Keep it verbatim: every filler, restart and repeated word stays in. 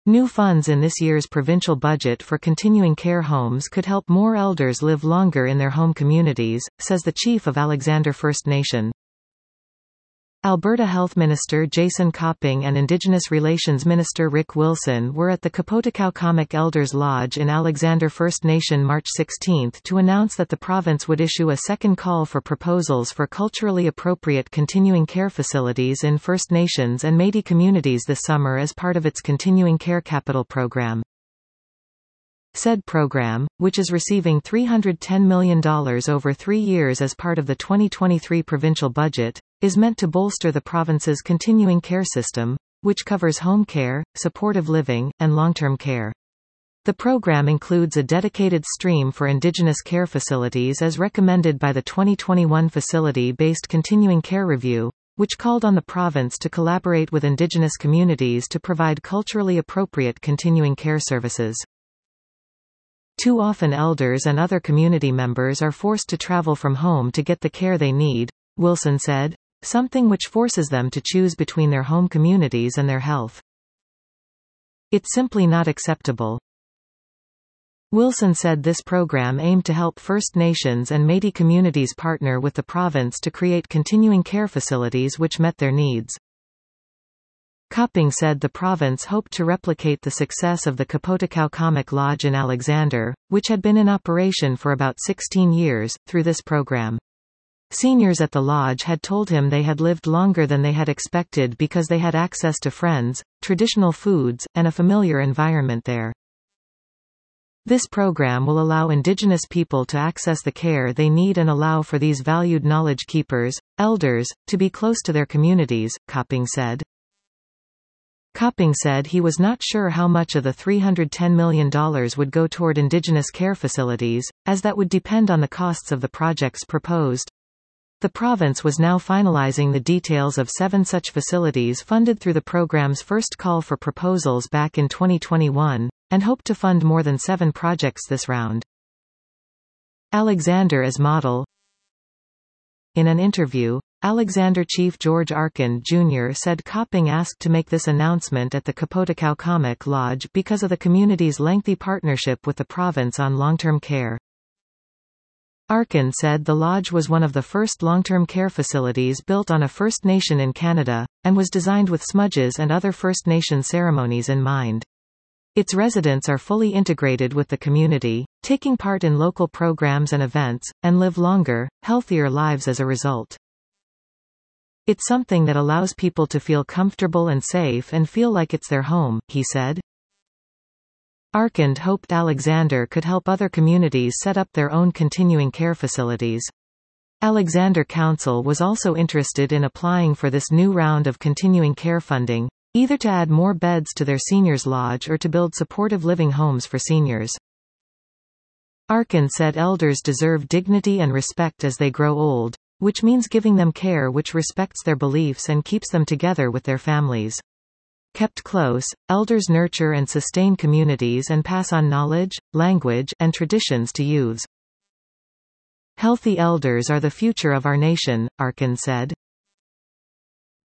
New funds in this year's provincial budget for continuing care homes could help more elders live longer in their home communities, says the chief of Alexander First Nation. Alberta Health Minister Jason Copping and Indigenous Relations Minister Rick Wilson were at the Kapotikaw Elders Lodge in Alexander First Nation March sixteenth to announce that the province would issue a second call for proposals for culturally appropriate continuing care facilities in First Nations and Métis communities this summer as part of its Continuing Care Capital program. Said program, which is receiving three hundred ten million dollars over three years as part of the twenty twenty-three provincial budget, is meant to bolster the province's continuing care system, which covers home care, supportive living, and long-term care. The program includes a dedicated stream for Indigenous care facilities as recommended by the twenty twenty-one Facility-Based Continuing Care Review, which called on the province to collaborate with Indigenous communities to provide culturally appropriate continuing care services. Too often elders and other community members are forced to travel from home to get the care they need, Wilson said, something which forces them to choose between their home communities and their health. It's simply not acceptable. Wilson said this program aimed to help First Nations and Métis communities partner with the province to create continuing care facilities which met their needs. Copping said the province hoped to replicate the success of the Kapotikaw Lodge in Alexander, which had been in operation for about sixteen years, through this program. Seniors at the lodge had told him they had lived longer than they had expected because they had access to friends, traditional foods, and a familiar environment there. This program will allow Indigenous people to access the care they need and allow for these valued knowledge keepers, elders, to be close to their communities, Copping said. Copping said he was not sure how much of the three hundred ten million dollars would go toward Indigenous care facilities, as that would depend on the costs of the projects proposed. The province was now finalizing the details of seven such facilities funded through the program's first call for proposals back in twenty twenty-one, and hoped to fund more than seven projects this round. Alexander as model. In an interview, Alexander Chief George Arkin Junior said Copping asked to make this announcement at the Kapotikaw Lodge because of the community's lengthy partnership with the province on long-term care. Arkin said the lodge was one of the first long-term care facilities built on a First Nation in Canada, and was designed with smudges and other First Nation ceremonies in mind. Its residents are fully integrated with the community, taking part in local programs and events, and live longer, healthier lives as a result. It's something that allows people to feel comfortable and safe and feel like it's their home, he said. Arkin hoped Alexander could help other communities set up their own continuing care facilities. Alexander Council was also interested in applying for this new round of continuing care funding, either to add more beds to their seniors' lodge or to build supportive living homes for seniors. Arkin said elders deserve dignity and respect as they grow old, which means giving them care which respects their beliefs and keeps them together with their families. Kept close, elders nurture and sustain communities and pass on knowledge, language, and traditions to youths. Healthy elders are the future of our nation, Arkin said.